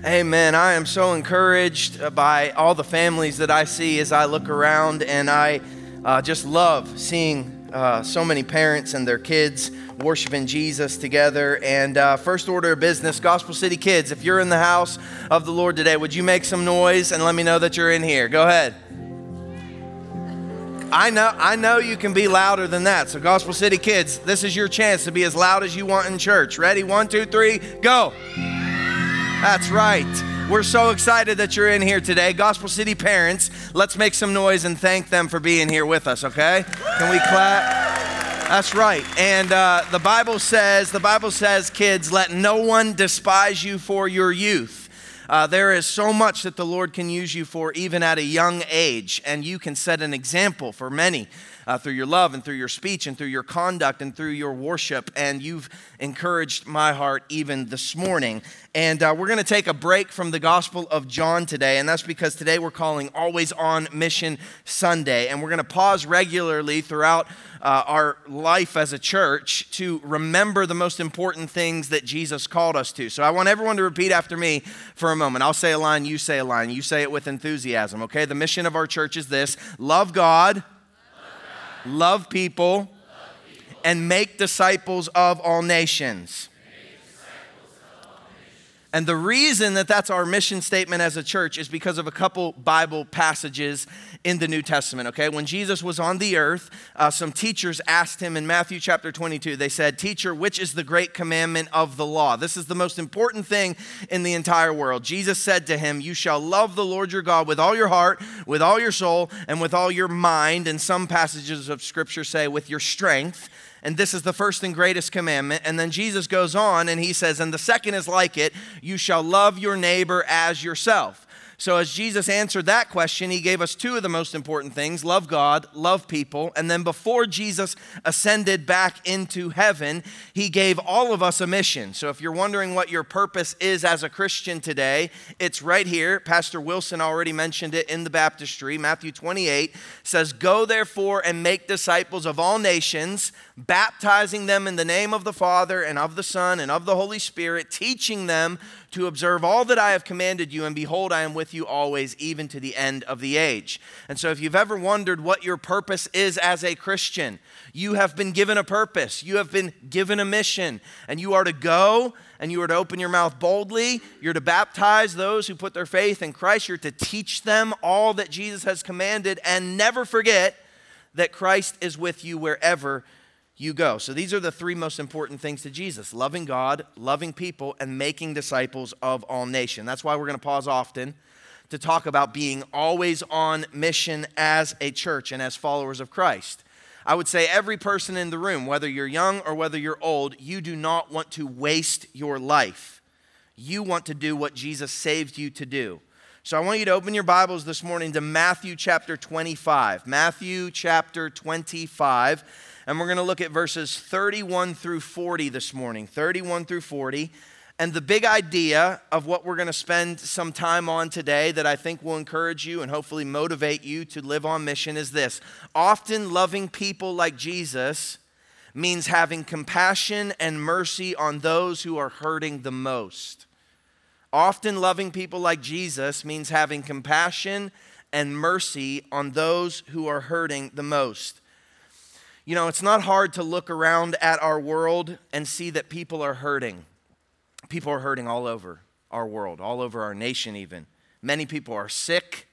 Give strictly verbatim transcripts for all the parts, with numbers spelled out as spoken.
Amen. I am so encouraged by all the families that I see as I look around, and I uh, just love seeing uh, so many parents and their kids worshiping Jesus together. And uh, first order of business, Gospel City kids, if you're in the house of the Lord today, would you make some noise and let me know that you're in here? Go ahead. I know, I know you can be louder than that. So Gospel City kids, this is your chance to be as loud as you want in church. Ready? One, two, three, go. That's right. We're so excited that you're in here today. Gospel City parents, let's make some noise and thank them for being here with us, okay? Can we clap? That's right. And uh, the Bible says, the Bible says, kids, let no one despise you for your youth. Uh, there is so much that the Lord can use you for even at a young age, and you can set an example for many uh, through your love and through your speech and through your conduct and through your worship, and you've encouraged my heart even this morning. And uh, we're going to take a break from the Gospel of John today, and that's because today we're calling Always On Mission Sunday, and we're going to pause regularly throughout Uh, our life as a church to remember the most important things that Jesus called us to. So I want everyone to repeat after me for a moment. I'll say a line, you say a line. You say it with enthusiasm, okay? The mission of our church is this: love God, love, God. love, people, love people, and make disciples of all nations. And the reason that that's our mission statement as a church is because of a couple Bible passages in the New Testament, okay? When Jesus was on the earth, uh, some teachers asked him in Matthew chapter twenty-two, they said, "Teacher, which is the great commandment of the law?" This is the most important thing in the entire world. Jesus said to him, "You shall love the Lord your God with all your heart, with all your soul, and with all your mind." And some passages of Scripture say with your strength. And this is the first and greatest commandment. And then Jesus goes on and he says, and the second is like it: you shall love your neighbor as yourself. So as Jesus answered that question, he gave us two of the most important things: love God, love people. And then before Jesus ascended back into heaven, he gave all of us a mission. So if you're wondering what your purpose is as a Christian today, it's right here. Pastor Wilson already mentioned it in the baptistry. Matthew twenty-eight says, "Go therefore and make disciples of all nations, baptizing them in the name of the Father and of the Son and of the Holy Spirit, teaching them to observe all that I have commanded you, and behold, I am with you always, even to the end of the age." And so if you've ever wondered what your purpose is as a Christian, you have been given a purpose. You have been given a mission, and you are to go, and you are to open your mouth boldly. You're to baptize those who put their faith in Christ. You're to teach them all that Jesus has commanded, and never forget that Christ is with you wherever you go. So these are the three most important things to Jesus: loving God, loving people, and making disciples of all nations. That's why we're going to pause often to talk about being always on mission as a church and as followers of Christ. I would say every person in the room, whether you're young or whether you're old, you do not want to waste your life. You want to do what Jesus saved you to do. So I want you to open your Bibles this morning to Matthew chapter twenty-five. Matthew chapter twenty-five. And we're going to look at verses thirty-one through forty this morning, thirty-one through forty. And the big idea of what we're going to spend some time on today that I think will encourage you and hopefully motivate you to live on mission is this: often loving people like Jesus means having compassion and mercy on those who are hurting the most. Often loving people like Jesus means having compassion and mercy on those who are hurting the most. You know, it's not hard to look around at our world and see that people are hurting. People are hurting all over our world, all over our nation even. Many people are sick.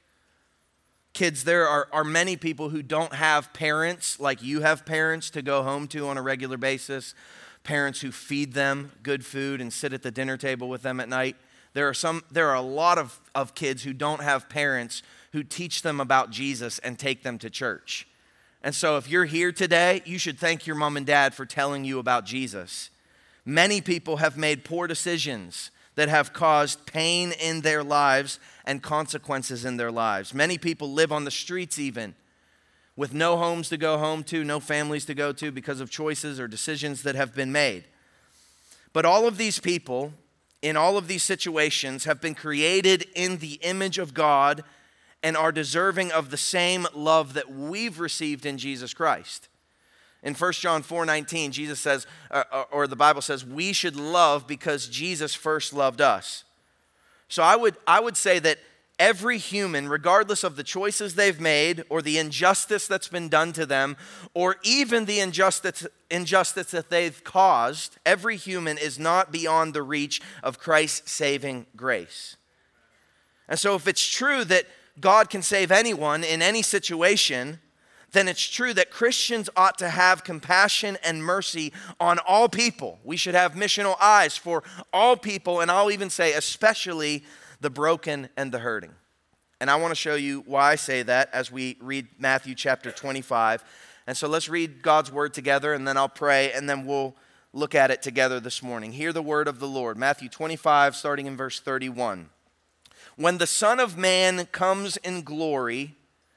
Kids, there are, are many people who don't have parents like you have parents to go home to on a regular basis, parents who feed them good food and sit at the dinner table with them at night. There are some. There are a lot of, of kids who don't have parents who teach them about Jesus and take them to church. And so if you're here today, you should thank your mom and dad for telling you about Jesus. Many people have made poor decisions that have caused pain in their lives and consequences in their lives. Many people live on the streets even, with no homes to go home to, no families to go to because of choices or decisions that have been made. But all of these people, in all of these situations, have been created in the image of God and are deserving of the same love that we've received in Jesus Christ. In First John four nineteen, Jesus says, or the Bible says, we should love because Jesus first loved us. So I would, I would say that every human, regardless of the choices they've made or the injustice that's been done to them, or even the injustice, injustice that they've caused, every human is not beyond the reach of Christ's saving grace. And so if it's true that God can save anyone in any situation, then it's true that Christians ought to have compassion and mercy on all people. We should have missional eyes for all people, and I'll even say especially the broken and the hurting. And I want to show you why I say that as we read Matthew chapter twenty-five. And so let's read God's word together, and then I'll pray, and then we'll look at it together this morning. Hear the word of the Lord. Matthew twenty-five, starting in verse thirty-one. When the Son of Man comes in glory,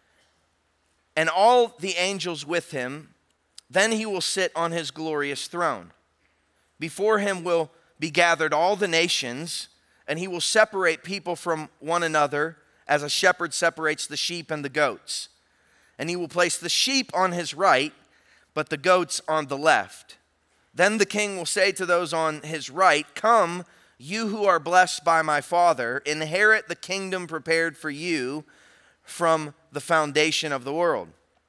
and all the angels with him, then he will sit on his glorious throne. Before him will be gathered all the nations, and he will separate people from one another as a shepherd separates the sheep and the goats. And he will place the sheep on his right, but the goats on the left. Then the king will say to those on his right, "Come, you who are blessed by my Father, inherit the kingdom prepared for you from the foundation of the world.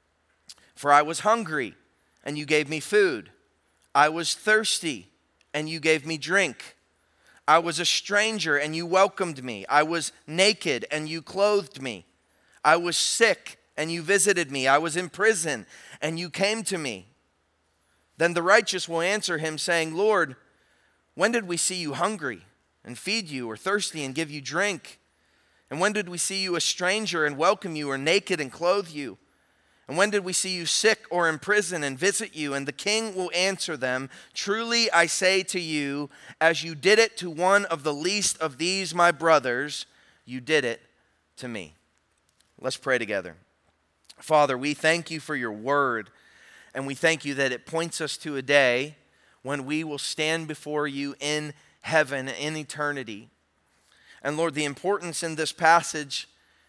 For I was hungry, and you gave me food. I was thirsty, and you gave me drink. I was a stranger, and you welcomed me. I was naked, and you clothed me. I was sick, and you visited me. I was in prison, and you came to me." Then the righteous will answer him, saying, "Lord, when did we see you hungry and feed you, or thirsty and give you drink? And when did we see you a stranger and welcome you, or naked and clothe you? And when did we see you sick or in prison and visit you?" And the king will answer them, "Truly I say to you, as you did it to one of the least of these my brothers, you did it to me." Let's pray together. Father, we thank you for your word, and we thank you that it points us to a day when we will stand before you in heaven in eternity. And Lord, the importance in this passage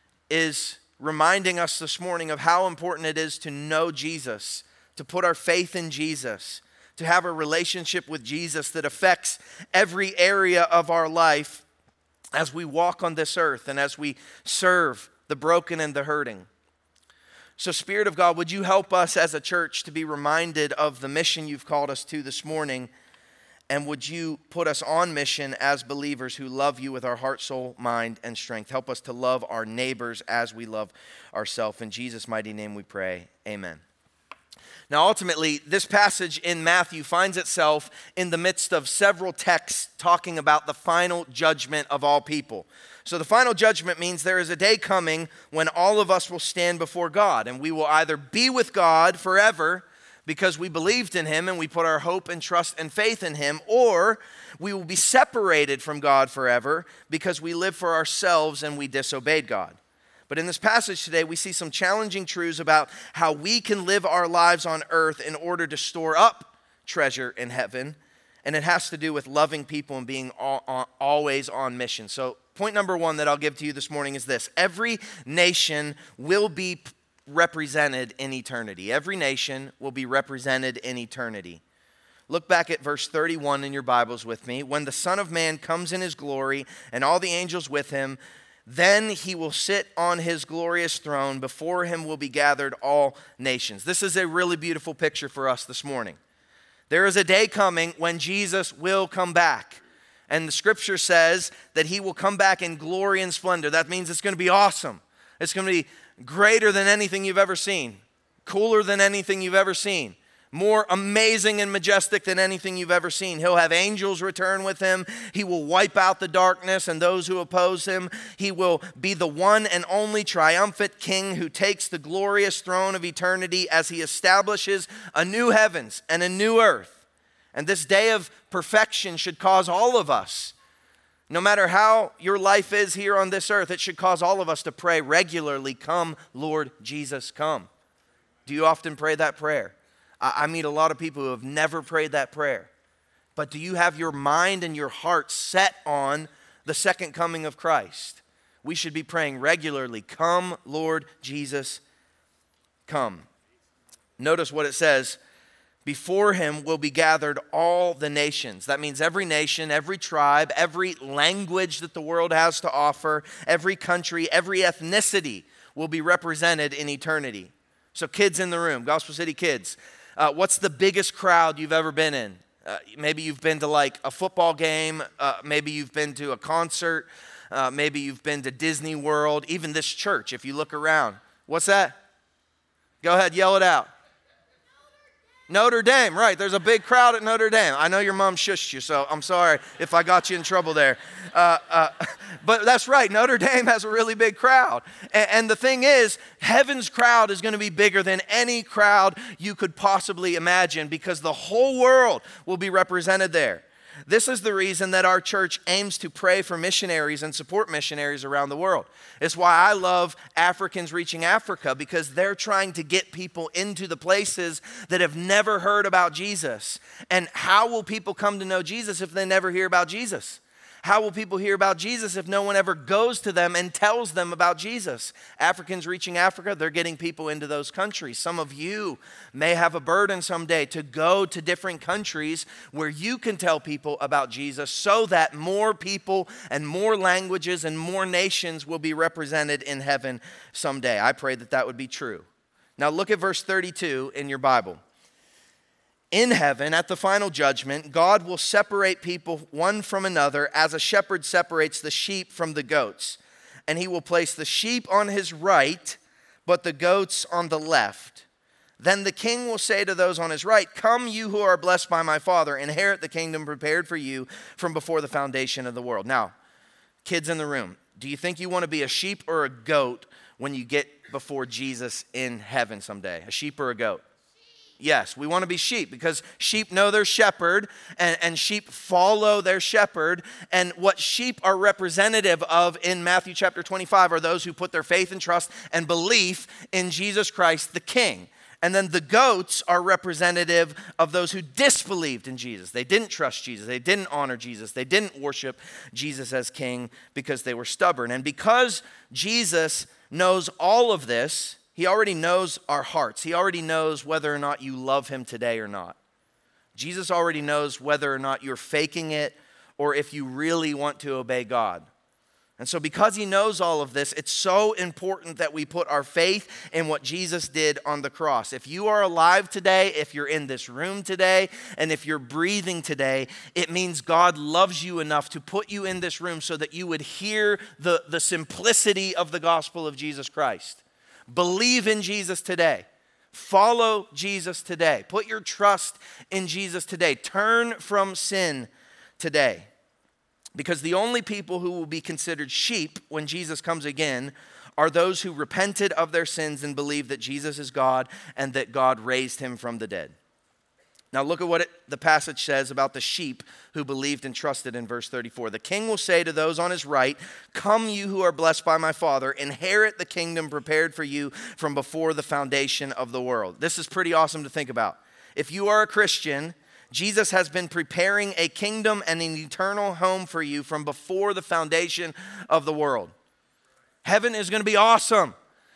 is reminding us this morning of how important it is to know Jesus, to put our faith in Jesus, to have a relationship with Jesus that affects every area of our life as we walk on this earth and as we serve the broken and the hurting. So Spirit of God, would you help us as a church to be reminded of the mission you've called us to this morning? And would you put us on mission as believers who love you with our heart, soul, mind, and strength? Help us to love our neighbors as we love ourselves. In Jesus' mighty name we pray, amen. Now ultimately, this passage in Matthew finds itself in the midst of several texts talking about the final judgment of all people. So the final judgment means there is a day coming when all of us will stand before God, and we will either be with God forever because we believed in him and we put our hope and trust and faith in him, or we will be separated from God forever because we live for ourselves and we disobeyed God. But in this passage today, we see some challenging truths about how we can live our lives on earth in order to store up treasure in heaven, and it has to do with loving people and being all, always on mission. So point number one that I'll give to you this morning is this: every nation will be represented in eternity. Every nation will be represented in eternity. Look back at verse thirty-one in your Bibles with me. When the Son of Man comes in his glory and all the angels with him, then he will sit on his glorious throne. Before him will be gathered all nations. This is a really beautiful picture for us this morning. There is a day coming when Jesus will come back. And the scripture says that he will come back in glory and splendor. That means it's going to be awesome. It's going to be greater than anything you've ever seen, cooler than anything you've ever seen, more amazing and majestic than anything you've ever seen. He'll have angels return with him. He will wipe out the darkness and those who oppose him. He will be the one and only triumphant king who takes the glorious throne of eternity as he establishes a new heavens and a new earth. And this day of perfection should cause all of us, no matter how your life is here on this earth, it should cause all of us to pray regularly, "Come, Lord Jesus, come." Do you often pray that prayer? I meet a lot of people who have never prayed that prayer. But do you have your mind and your heart set on the second coming of Christ? We should be praying regularly, "Come, Lord Jesus, come." Notice what it says. Before him will be gathered all the nations. That means every nation, every tribe, every language that the world has to offer, every country, every ethnicity will be represented in eternity. So kids in the room, Gospel City kids, uh, what's the biggest crowd you've ever been in? Uh, maybe you've been to like a football game. Uh, maybe you've been to a concert. Uh, maybe you've been to Disney World. Even this church, if you look around. What's that? Go ahead, yell it out. Notre Dame, right. There's a big crowd at Notre Dame. I know your mom shushed you, so I'm sorry if I got you in trouble there. Uh, uh, but that's right. Notre Dame has a really big crowd. And, and the thing is, heaven's crowd is going to be bigger than any crowd you could possibly imagine because the whole world will be represented there. This is the reason that our church aims to pray for missionaries and support missionaries around the world. It's why I love Africans Reaching Africa, because they're trying to get people into the places that have never heard about Jesus. And how will people come to know Jesus if they never hear about Jesus? How will people hear about Jesus if no one ever goes to them and tells them about Jesus? Africans Reaching Africa, they're getting people into those countries. Some of you may have a burden someday to go to different countries where you can tell people about Jesus so that more people and more languages and more nations will be represented in heaven someday. I pray that that would be true. Now look at verse thirty-two in your Bible. In heaven, at the final judgment, God will separate people one from another as a shepherd separates the sheep from the goats. And he will place the sheep on his right, but the goats on the left. Then the king will say to those on his right, "Come, you who are blessed by my Father, inherit the kingdom prepared for you from before the foundation of the world." Now, kids in the room, do you think you want to be a sheep or a goat when you get before Jesus in heaven someday? A sheep or a goat? Yes, we want to be sheep because sheep know their shepherd and, and sheep follow their shepherd. And what sheep are representative of in Matthew chapter twenty-five are those who put their faith and trust and belief in Jesus Christ the King. And then the goats are representative of those who disbelieved in Jesus. They didn't trust Jesus. They didn't honor Jesus. They didn't worship Jesus as King because they were stubborn. And because Jesus knows all of this, he already knows our hearts. He already knows whether or not you love him today or not. Jesus already knows whether or not you're faking it or if you really want to obey God. And so because he knows all of this, it's so important that we put our faith in what Jesus did on the cross. If you are alive today, if you're in this room today, and if you're breathing today, it means God loves you enough to put you in this room so that you would hear the, the simplicity of the gospel of Jesus Christ. Believe in Jesus today. Follow Jesus today. Put your trust in Jesus today. Turn from sin today. Because the only people who will be considered sheep when Jesus comes again are those who repented of their sins and believe that Jesus is God and that God raised him from the dead. Now look at what it, the passage says about the sheep who believed and trusted in verse thirty-four. The king will say to those on his right, "Come, you who are blessed by my Father, inherit the kingdom prepared for you from before the foundation of the world." This is pretty awesome to think about. If you are a Christian, Jesus has been preparing a kingdom and an eternal home for you from before the foundation of the world. Heaven is going to be awesome.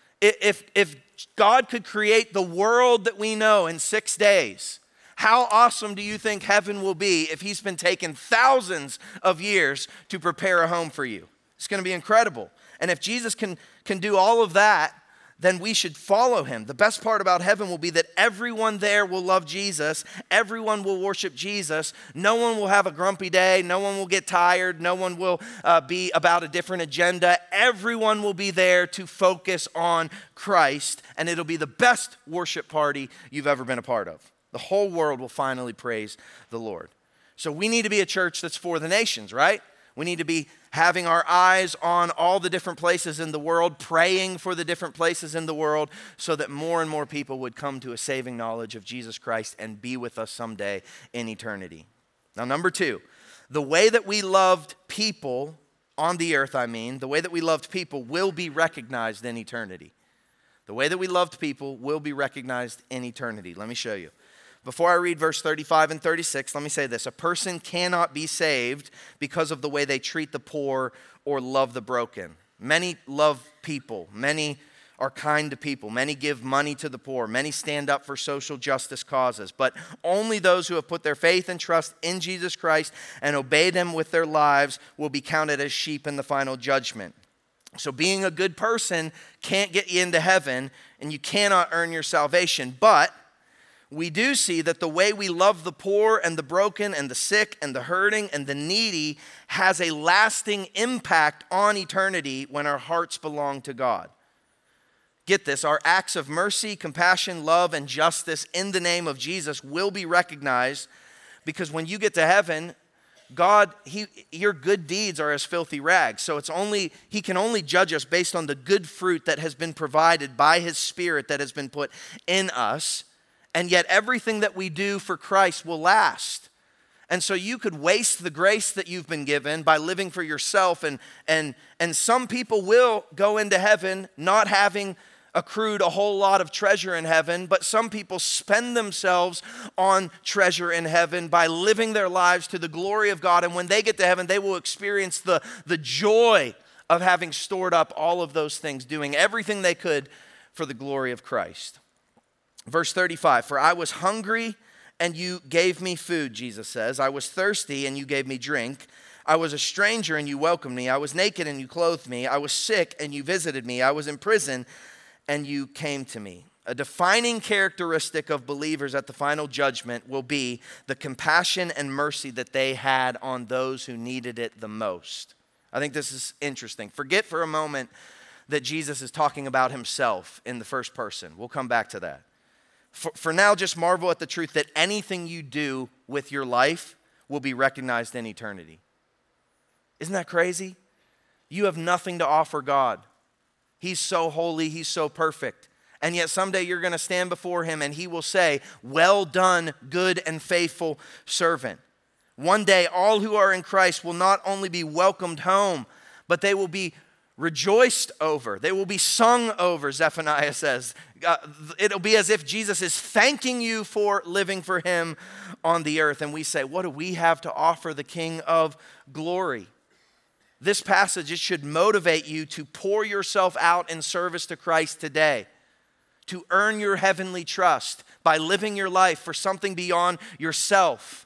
If, if God could create the world that we know in six days, how awesome do you think heaven will be if he's been taking thousands of years to prepare a home for you? It's going to be incredible. And if Jesus can, can do all of that, then we should follow him. The best part about heaven will be that everyone there will love Jesus. Everyone will worship Jesus. No one will have a grumpy day. No one will get tired. No one will uh, be about a different agenda. Everyone will be there to focus on Christ, and it'll be the best worship party you've ever been a part of. The whole world will finally praise the Lord. So we need to be a church that's for the nations, right? We need to be having our eyes on all the different places in the world, praying for the different places in the world so that more and more people would come to a saving knowledge of Jesus Christ and be with us someday in eternity. Now, number two, the way that we loved people on the earth, I mean, the way that we loved people will be recognized in eternity. The way that we loved people will be recognized in eternity. Let me show you. Before I read verse thirty-five and thirty-six, let me say this. A person cannot be saved because of the way they treat the poor or love the broken. Many love people. Many are kind to people. Many give money to the poor. Many stand up for social justice causes. But only those who have put their faith and trust in Jesus Christ and obeyed him with their lives will be counted as sheep in the final judgment. So being a good person can't get you into heaven, and you cannot earn your salvation. But we do see that the way we love the poor and the broken and the sick and the hurting and the needy has a lasting impact on eternity when our hearts belong to God. Get this, our acts of mercy, compassion, love, and justice in the name of Jesus will be recognized, because when you get to heaven, God, he, your good deeds are as filthy rags. So it's only, he can only judge us based on the good fruit that has been provided by his Spirit that has been put in us. And yet everything that we do for Christ will last. And so you could waste the grace that you've been given by living for yourself. And, and, and some people will go into heaven not having accrued a whole lot of treasure in heaven, but some people spend themselves on treasure in heaven by living their lives to the glory of God. And when they get to heaven, they will experience the, the joy of having stored up all of those things, doing everything they could for the glory of Christ. Verse thirty-five, for I was hungry and you gave me food, Jesus says. I was thirsty and you gave me drink. I was a stranger and you welcomed me. I was naked and you clothed me. I was sick and you visited me. I was in prison and you came to me. A defining characteristic of believers at the final judgment will be the compassion and mercy that they had on those who needed it the most. I think this is interesting. Forget for a moment that Jesus is talking about himself in the first person. We'll come back to that. For, for now, just marvel at the truth that anything you do with your life will be recognized in eternity. Isn't that crazy? You have nothing to offer God. He's so holy, he's so perfect. And yet someday you're going to stand before him and he will say, well done, good and faithful servant. One day all who are in Christ will not only be welcomed home, but they will be rejoiced over. They will be sung over, Zephaniah says. Uh, it'll be as if Jesus is thanking you for living for him on the earth. And we say, what do we have to offer the King of glory? This passage, it should motivate you to pour yourself out in service to Christ today, to earn your heavenly trust by living your life for something beyond yourself.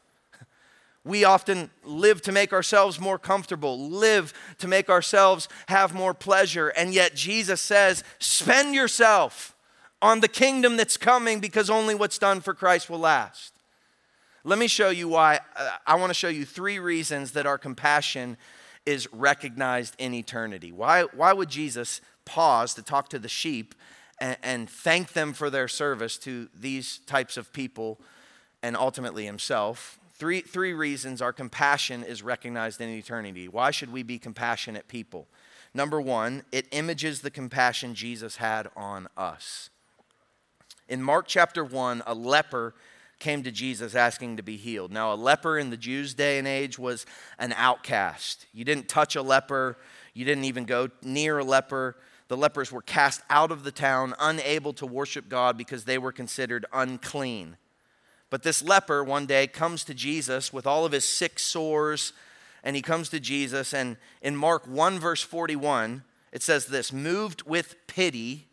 We often live to make ourselves more comfortable, live to make ourselves have more pleasure, and yet Jesus says, spend yourself on the kingdom that's coming, because only what's done for Christ will last. Let me show you why. I want to show you three reasons that our compassion is recognized in eternity. Why, why would Jesus pause to talk to the sheep and, and thank them for their service to these types of people and ultimately himself? Three, three reasons our compassion is recognized in eternity. Why should we be compassionate people? Number one, it images the compassion Jesus had on us. In Mark chapter one, a leper came to Jesus asking to be healed. Now, a leper in the Jews' day and age was an outcast. You didn't touch a leper. You didn't even go near a leper. The lepers were cast out of the town, unable to worship God because they were considered unclean. But this leper one day comes to Jesus with all of his sick sores, and he comes to Jesus, and in Mark one verse forty-one, it says this, moved with pity,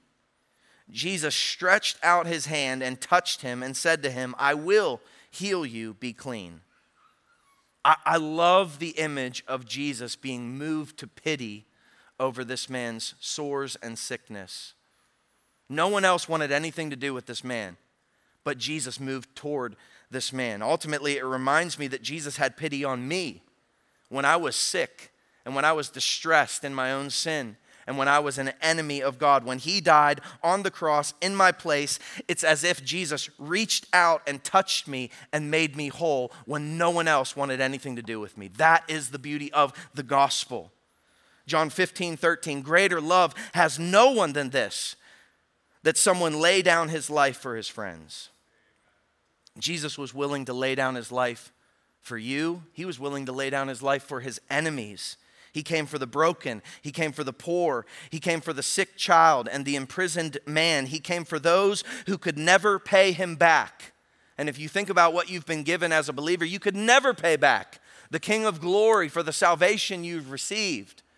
Jesus stretched out his hand and touched him and said to him, I will heal you, be clean. I, I love the image of Jesus being moved to pity over this man's sores and sickness. No one else wanted anything to do with this man, but Jesus moved toward this man. Ultimately, it reminds me that Jesus had pity on me when I was sick and when I was distressed in my own sin. And when I was an enemy of God, when he died on the cross in my place, it's as if Jesus reached out and touched me and made me whole when no one else wanted anything to do with me. That is the beauty of the gospel. John fifteen thirteen, greater love has no one than this, that someone lay down his life for his friends. Jesus was willing to lay down his life for you. He was willing to lay down his life for his enemies. He came for the broken. He came for the poor. He came for the sick child and the imprisoned man. He came for those who could never pay him back. And if you think about what you've been given as a believer, you could never pay back the King of glory for the salvation you've received.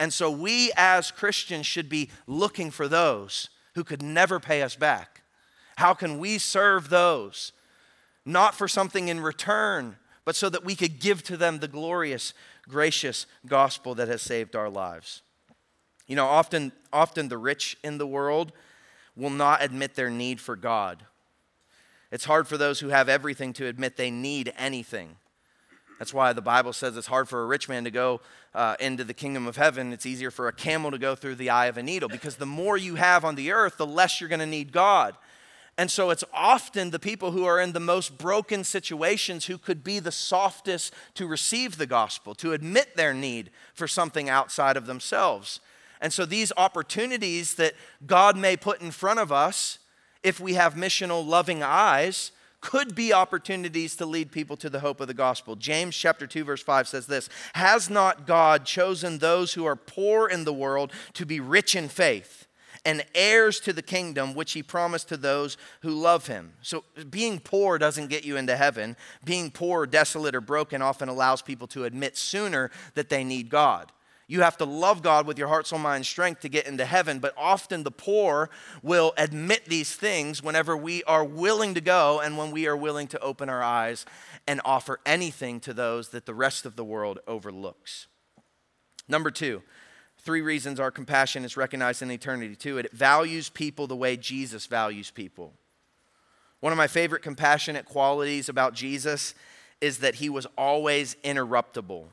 And so we as Christians should be looking for those who could never pay us back. How can we serve those? Not for something in return, but so that we could give to them the glorious, gracious gospel that has saved our lives. You know, often, often the rich in the world will not admit their need for God. It's hard for those who have everything to admit they need anything. That's why the Bible says it's hard for a rich man to go uh, into the kingdom of heaven. It's easier for a camel to go through the eye of a needle, because the more you have on the earth, the less you're going to need God. And so it's often the people who are in the most broken situations who could be the softest to receive the gospel, to admit their need for something outside of themselves. And so these opportunities that God may put in front of us, if we have missional, loving eyes, could be opportunities to lead people to the hope of the gospel. James chapter two, verse five says this: "Has not God chosen those who are poor in the world to be rich in faith and heirs to the kingdom which he promised to those who love him?" So being poor doesn't get you into heaven. Being poor, desolate, or broken often allows people to admit sooner that they need God. You have to love God with your heart, soul, mind, and strength to get into heaven. But often the poor will admit these things whenever we are willing to go and when we are willing to open our eyes and offer anything to those that the rest of the world overlooks. Number two, three reasons our compassion is recognized in eternity too. It values people the way Jesus values people. One of my favorite compassionate qualities about Jesus is that he was always interruptible.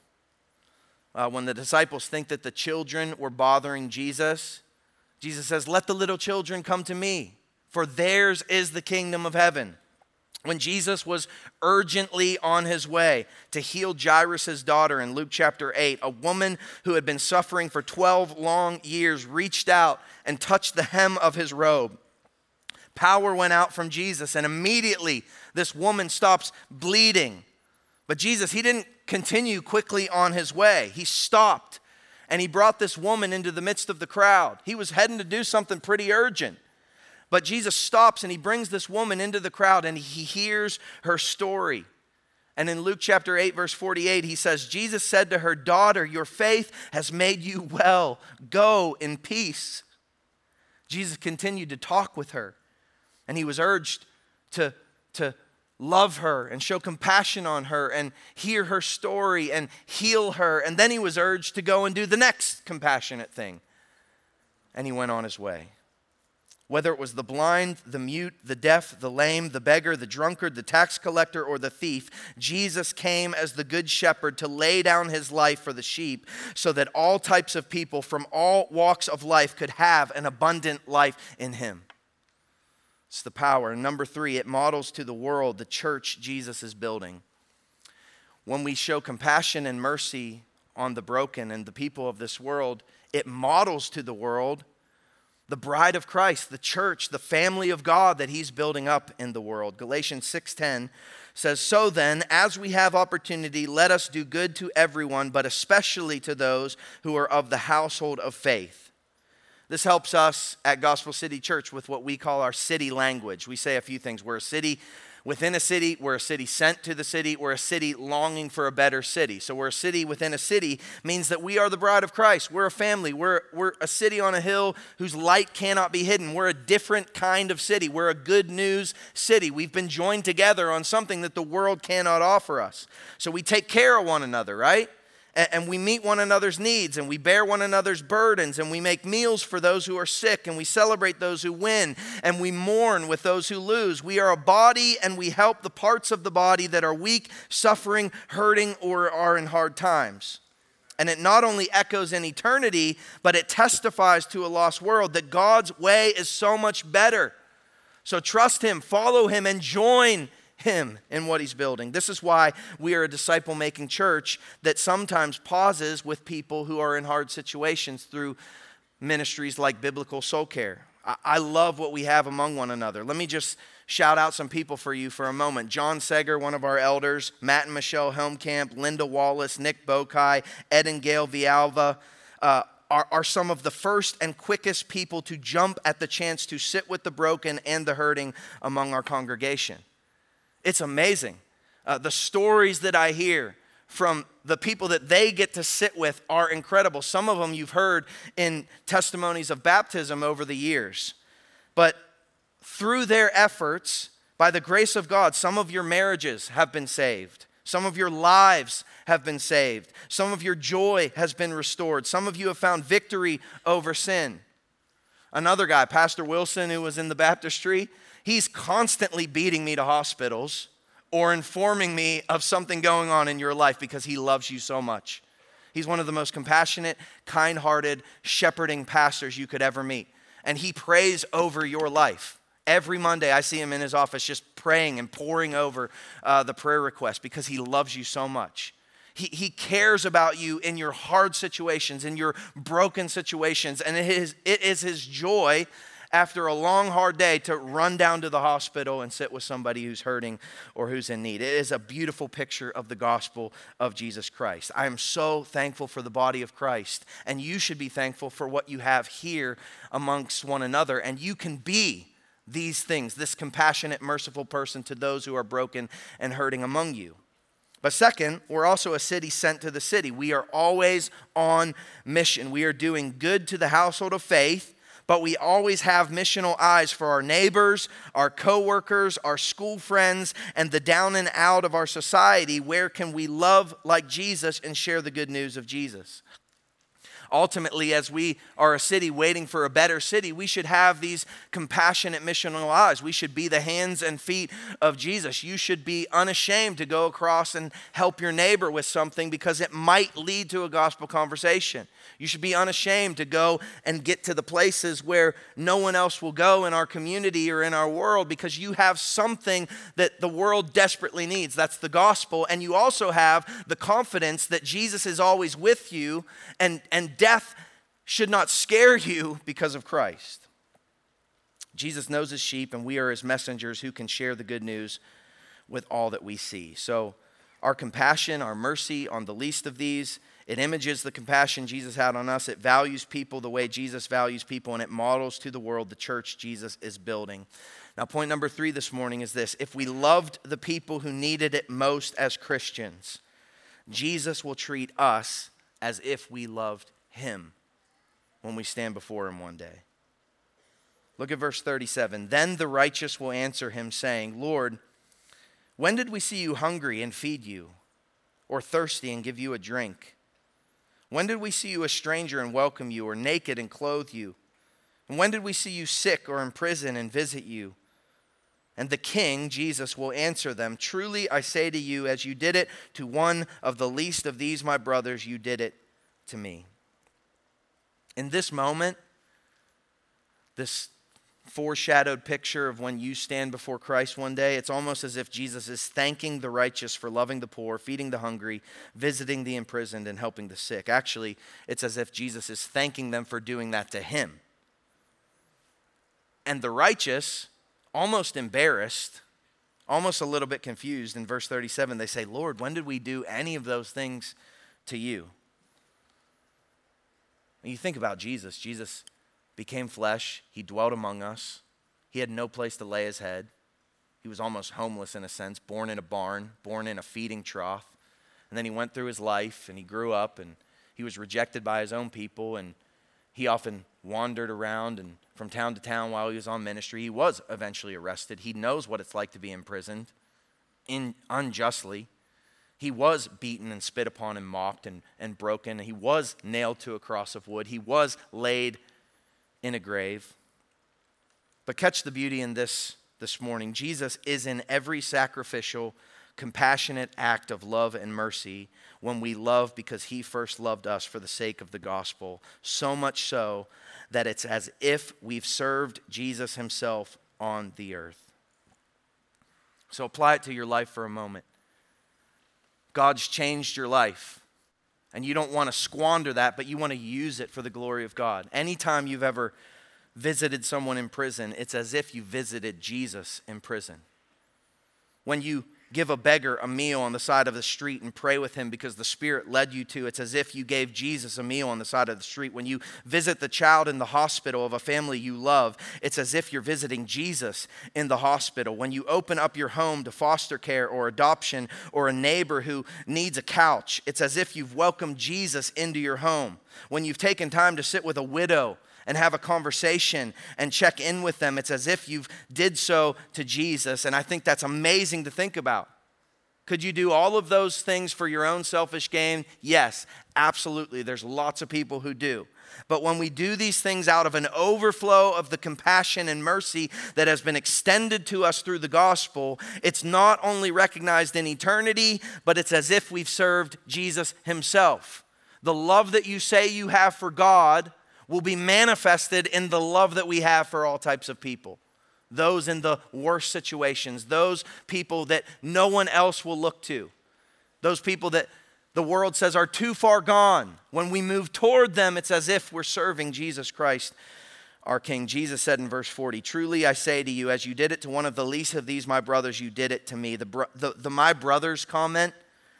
Uh, when the disciples think that the children were bothering Jesus, Jesus says, "Let the little children come to me, for theirs is the kingdom of heaven." When Jesus was urgently on his way to heal Jairus' daughter in Luke chapter eight, a woman who had been suffering for twelve long years reached out and touched the hem of his robe. Power went out from Jesus, and immediately this woman stops bleeding. But Jesus, he didn't continue quickly on his way. He stopped and he brought this woman into the midst of the crowd. He was heading to do something pretty urgent. But Jesus stops and he brings this woman into the crowd and he hears her story. And in Luke chapter eight, verse forty-eight, he says, Jesus said to her, "Daughter, your faith has made you well. Go in peace." Jesus continued to talk with her, and he was urged to, to love her and show compassion on her and hear her story and heal her. And then he was urged to go and do the next compassionate thing. And he went on his way. Whether it was the blind, the mute, the deaf, the lame, the beggar, the drunkard, the tax collector, or the thief, Jesus came as the good shepherd to lay down his life for the sheep so that all types of people from all walks of life could have an abundant life in him. It's the power. And number three, it models to the world the church Jesus is building. When we show compassion and mercy on the broken and the people of this world, it models to the world the bride of Christ, the church, the family of God that he's building up in the world. Galatians six ten says, "So then, as we have opportunity, let us do good to everyone, but especially to those who are of the household of faith." This helps us at Gospel City Church with what we call our city language. We say a few things. We're a city within a city. We're a city sent to the city. We're a city longing for a better city. So we're a city within a city means that we are the bride of Christ. We're a family. We're, we're a city on a hill whose light cannot be hidden. We're a different kind of city. We're a good news city. We've been joined together on something that the world cannot offer us. So we take care of one another, right? And we meet one another's needs, and we bear one another's burdens, and we make meals for those who are sick, and we celebrate those who win, and we mourn with those who lose. We are a body, and we help the parts of the body that are weak, suffering, hurting, or are in hard times. And it not only echoes in eternity, but it testifies to a lost world that God's way is so much better. So trust him, follow him, and join him in what he's building. This is why we are a disciple-making church that sometimes pauses with people who are in hard situations through ministries like Biblical Soul Care. I, I love what we have among one another. Let me just shout out some people for you for a moment. John Seger, one of our elders, Matt and Michelle Helmkamp, Linda Wallace, Nick Bokai, Ed and Gail Vialva, uh, Are, are some of the first and quickest people to jump at the chance to sit with the broken and the hurting among our congregation. It's amazing. Uh, the stories that I hear from the people that they get to sit with are incredible. Some of them you've heard in testimonies of baptism over the years. But through their efforts, by the grace of God, some of your marriages have been saved. Some of your lives have been saved. Some of your joy has been restored. Some of you have found victory over sin. Another guy, Pastor Wilson, who was in the baptistry, he's constantly beating me to hospitals or informing me of something going on in your life because he loves you so much. He's one of the most compassionate, kind-hearted, shepherding pastors you could ever meet. And he prays over your life. Every Monday, I see him in his office just praying and poring over uh, the prayer request because he loves you so much. He, he cares about you in your hard situations, in your broken situations. And it is, it is his joy after a long, hard day to run down to the hospital and sit with somebody who's hurting or who's in need. It is a beautiful picture of the gospel of Jesus Christ. I am so thankful for the body of Christ. And you should be thankful for what you have here amongst one another. And you can be these things, this compassionate, merciful person to those who are broken and hurting among you. But second, we're also a city sent to the city. We are always on mission. We are doing good to the household of faith, but we always have missional eyes for our neighbors, our coworkers, our school friends, and the down and out of our society. Where can we love like Jesus and share the good news of Jesus? Ultimately, as we are a city waiting for a better city, we should have these compassionate missional eyes. We should be the hands and feet of Jesus. You should be unashamed to go across and help your neighbor with something because it might lead to a gospel conversation. You should be unashamed to go and get to the places where no one else will go in our community or in our world because you have something that the world desperately needs. That's the gospel. And you also have the confidence that Jesus is always with you, and, and death should not scare you because of Christ. Jesus knows his sheep, and we are his messengers who can share the good news with all that we see. So our compassion, our mercy on the least of these, it images the compassion Jesus had on us. It values people the way Jesus values people, and it models to the world the church Jesus is building. Now, point number three this morning is this. If we loved the people who needed it most as Christians, Jesus will treat us as if we loved him when we stand before him one day. Look at verse thirty-seven. Then the righteous will answer him, saying, Lord, when did we see you hungry and feed you, or thirsty and give you a drink? When did we see you a stranger and welcome you, or naked and clothe you? And when did we see you sick or in prison and visit you? And the king, Jesus, will answer them, truly I say to you, as you did it to one of the least of these my brothers, you did it to me. In this moment, this foreshadowed picture of when you stand before Christ one day, it's almost as if Jesus is thanking the righteous for loving the poor, feeding the hungry, visiting the imprisoned, and helping the sick. Actually, it's as if Jesus is thanking them for doing that to him. And the righteous, almost embarrassed, almost a little bit confused, in verse thirty-seven, they say, Lord, when did we do any of those things to you? When you think about Jesus, Jesus became flesh. He dwelt among us. He had no place to lay his head. He was almost homeless in a sense, born in a barn, born in a feeding trough. And then he went through his life and he grew up and he was rejected by his own people, and he often wandered around and from town to town while he was on ministry. He was eventually arrested. He knows what it's like to be imprisoned in, unjustly. He was beaten and spit upon and mocked and, and broken. He was nailed to a cross of wood. He was laid in a grave. But catch the beauty in this this morning. Jesus is in every sacrificial, compassionate act of love and mercy when we love because he first loved us for the sake of the gospel. So much so that it's as if we've served Jesus himself on the earth. So apply it to your life for a moment. God's changed your life. And you don't want to squander that, but you want to use it for the glory of God. Anytime you've ever visited someone in prison, it's as if you visited Jesus in prison. When you give a beggar a meal on the side of the street and pray with him because the Spirit led you to. It's as if you gave Jesus a meal on the side of the street. When you visit the child in the hospital of a family you love, it's as if you're visiting Jesus in the hospital. When you open up your home to foster care or adoption or a neighbor who needs a couch, it's as if you've welcomed Jesus into your home. When you've taken time to sit with a widow and have a conversation and check in with them, it's as if you've did so to Jesus. And I think that's amazing to think about. Could you do all of those things for your own selfish gain? Yes, absolutely. There's lots of people who do. But when we do these things out of an overflow of the compassion and mercy that has been extended to us through the gospel, it's not only recognized in eternity, but it's as if we've served Jesus himself. The love that you say you have for God will be manifested in the love that we have for all types of people. Those in the worst situations, those people that no one else will look to, those people that the world says are too far gone. When we move toward them, it's as if we're serving Jesus Christ, our King. Jesus said in verse forty, "Truly I say to you, as you did it to one of the least of these my brothers, you did it to me." The, bro- the, the my brothers comment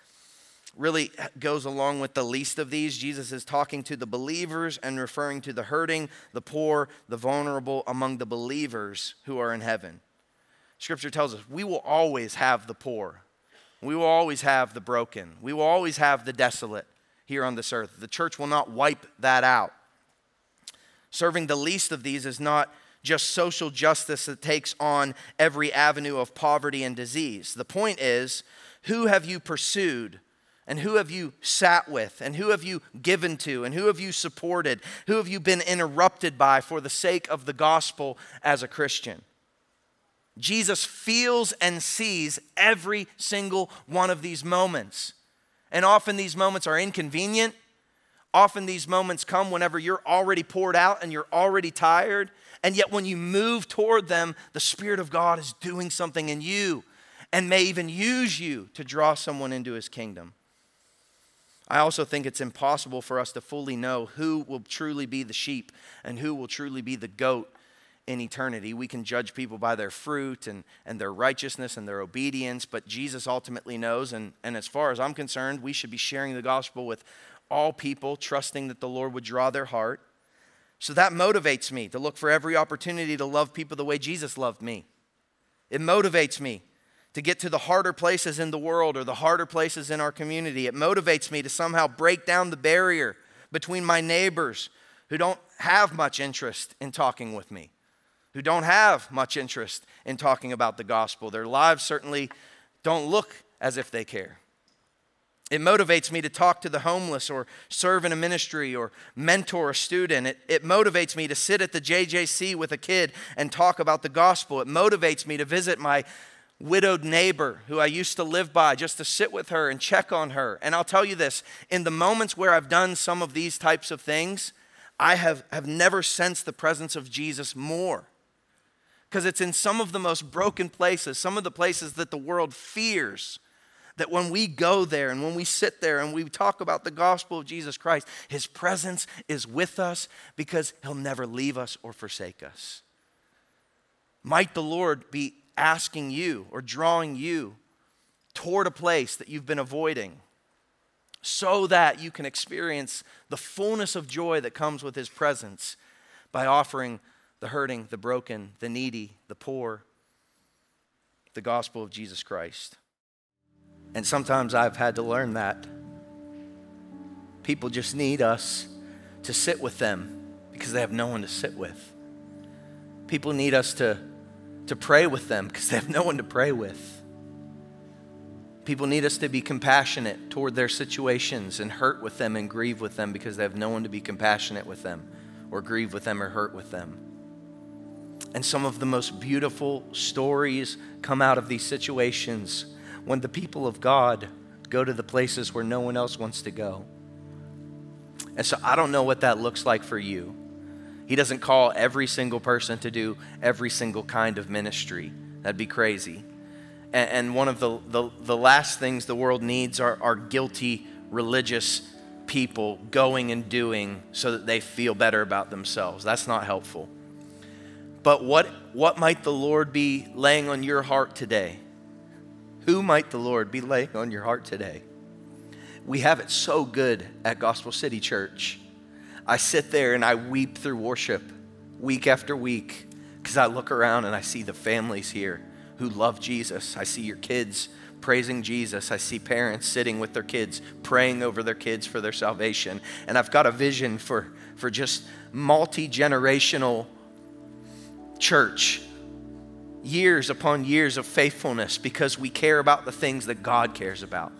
really goes along with the least of these. Jesus is talking to the believers and referring to the hurting, the poor, the vulnerable among the believers who are in heaven. Scripture tells us we will always have the poor. We will always have the broken. We will always have the desolate here on this earth. The church will not wipe that out. Serving the least of these is not just social justice that takes on every avenue of poverty and disease. The point is, who have you pursued? And who have you sat with? And who have you given to? And who have you supported? Who have you been interrupted by for the sake of the gospel as a Christian? Jesus feels and sees every single one of these moments. And often these moments are inconvenient. Often these moments come whenever you're already poured out and you're already tired. And yet when you move toward them, the Spirit of God is doing something in you and may even use you to draw someone into his kingdom. I also think it's impossible for us to fully know who will truly be the sheep and who will truly be the goat in eternity. We can judge people by their fruit and, and their righteousness and their obedience, but Jesus ultimately knows, and, and as far as I'm concerned, we should be sharing the gospel with all people, trusting that the Lord would draw their heart. So that motivates me to look for every opportunity to love people the way Jesus loved me. It motivates me to get to the harder places in the world or the harder places in our community. It motivates me to somehow break down the barrier between my neighbors who don't have much interest in talking with me, who don't have much interest in talking about the gospel. Their lives certainly don't look as if they care. It motivates me to talk to the homeless or serve in a ministry or mentor a student. It, it motivates me to sit at the J J C with a kid and talk about the gospel. It motivates me to visit my widowed neighbor who I used to live by, just to sit with her and check on her. And I'll tell you this, in the moments where I've done some of these types of things, I have, have never sensed the presence of Jesus more. Because it's in some of the most broken places, some of the places that the world fears, that when we go there and when we sit there and we talk about the gospel of Jesus Christ, his presence is with us because he'll never leave us or forsake us. Might the Lord be asking you or drawing you toward a place that you've been avoiding so that you can experience the fullness of joy that comes with his presence by offering the hurting, the broken, the needy, the poor, the gospel of Jesus Christ. And sometimes I've had to learn that people just need us to sit with them because they have no one to sit with. People need us to to pray with them because they have no one to pray with. People need us to be compassionate toward their situations and hurt with them and grieve with them because they have no one to be compassionate with them or grieve with them or hurt with them. And some of the most beautiful stories come out of these situations when the people of God go to the places where no one else wants to go. And so I don't know what that looks like for you. He doesn't call every single person to do every single kind of ministry. That'd be crazy. And, and one of the, the, the last things the world needs are, are guilty religious people going and doing so that they feel better about themselves. That's not helpful. But what, what might the Lord be laying on your heart today? Who might the Lord be laying on your heart today? We have it so good at Gospel City Church. I sit there and I weep through worship week after week because I look around and I see the families here who love Jesus. I see your kids praising Jesus. I see parents sitting with their kids, praying over their kids for their salvation. And I've got a vision for, for just multi-generational church, years upon years of faithfulness because we care about the things that God cares about.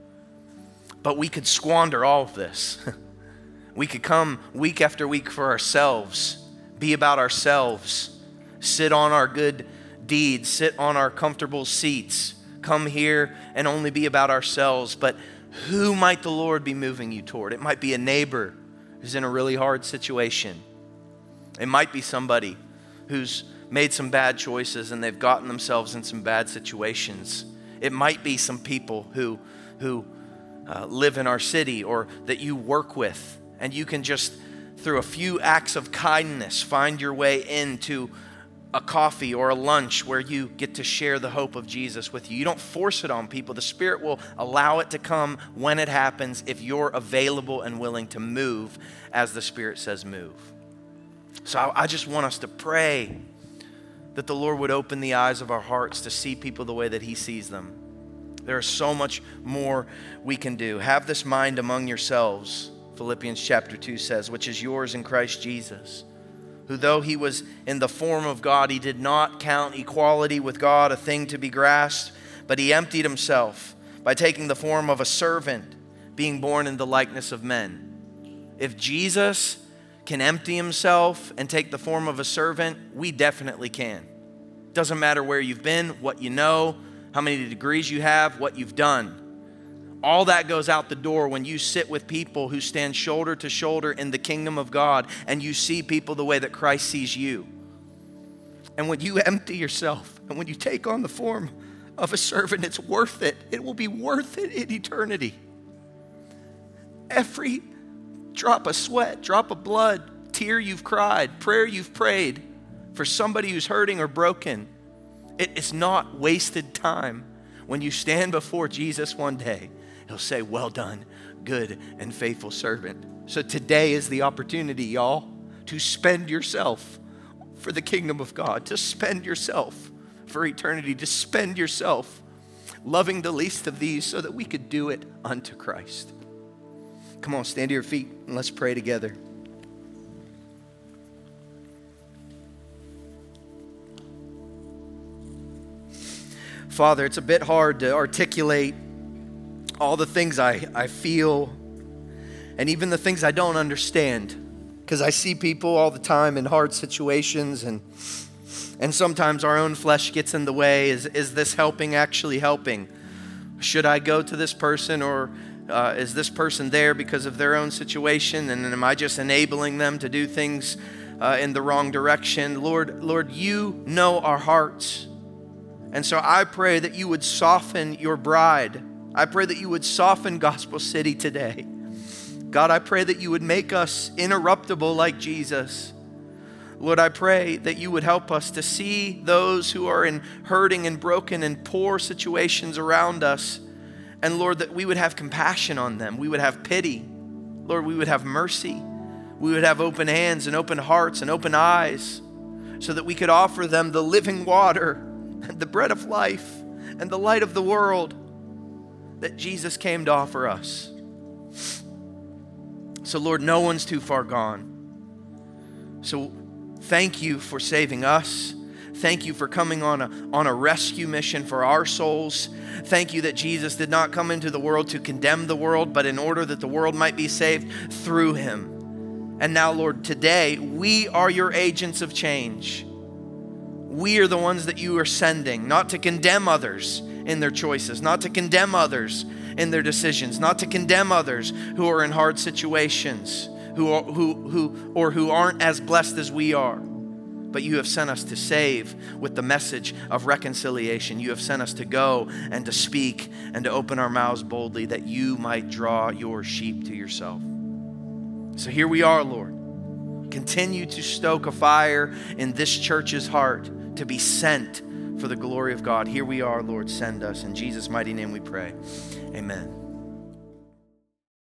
But we could squander all of this. We could come week after week for ourselves, be about ourselves, sit on our good deeds, sit on our comfortable seats, come here and only be about ourselves. But who might the Lord be moving you toward? It might be a neighbor who's in a really hard situation. It might be somebody who's made some bad choices and they've gotten themselves in some bad situations. It might be some people who, who uh, live in our city or that you work with. And you can just, through a few acts of kindness, find your way into a coffee or a lunch where you get to share the hope of Jesus with you. You don't force it on people. The Spirit will allow it to come when it happens if you're available and willing to move as the Spirit says move. So I, I just want us to pray that the Lord would open the eyes of our hearts to see people the way that He sees them. There is so much more we can do. Have this mind among yourselves, Philippians chapter two says, which is yours in Christ Jesus, who though He was in the form of God, He did not count equality with God a thing to be grasped, but He emptied Himself by taking the form of a servant, being born in the likeness of men. If Jesus can empty Himself and take the form of a servant, we definitely can. Doesn't matter where you've been, what you know, how many degrees you have, what you've done. All that goes out the door when you sit with people who stand shoulder to shoulder in the kingdom of God and you see people the way that Christ sees you. And when you empty yourself and when you take on the form of a servant, it's worth it. It will be worth it in eternity. Every drop of sweat, drop of blood, tear you've cried, prayer you've prayed for somebody who's hurting or broken, it is not wasted time. When you stand before Jesus one day, He'll say, well done, good and faithful servant. So today is the opportunity, y'all, to spend yourself for the kingdom of God, to spend yourself for eternity, to spend yourself loving the least of these so that we could do it unto Christ. Come on, stand to your feet and let's pray together. Father, it's a bit hard to articulate all the things I, I feel and even the things I don't understand, because I see people all the time in hard situations and and sometimes our own flesh gets in the way. Is, is this helping actually helping? Should I go to this person, or uh, is this person there because of their own situation, and am I just enabling them to do things uh, in the wrong direction? Lord, Lord, you know our hearts. And so I pray that you would soften your bride. I pray that you would soften Gospel City today. God, I pray that you would make us incorruptible like Jesus. Lord, I pray that you would help us to see those who are in hurting and broken and poor situations around us. And Lord, that we would have compassion on them. We would have pity. Lord, we would have mercy. We would have open hands and open hearts and open eyes so that we could offer them the living water and the bread of life and the light of the world that Jesus came to offer us. So Lord, no one's too far gone. So thank you for saving us. Thank you for coming on a, on a rescue mission for our souls. Thank you that Jesus did not come into the world to condemn the world, but in order that the world might be saved through him. And now, Lord, today we are your agents of change. We are the ones that you are sending, not to condemn others in their choices, not to condemn others in their decisions, not to condemn others who are in hard situations, who are, who who or who aren't as blessed as we are. But you have sent us to save with the message of reconciliation. You have sent us to go and to speak and to open our mouths boldly that you might draw your sheep to yourself. So here we are, Lord. Continue to stoke a fire in this church's heart to be sent for the glory of God. Here we are, Lord, send us. In Jesus' mighty name we pray. Amen.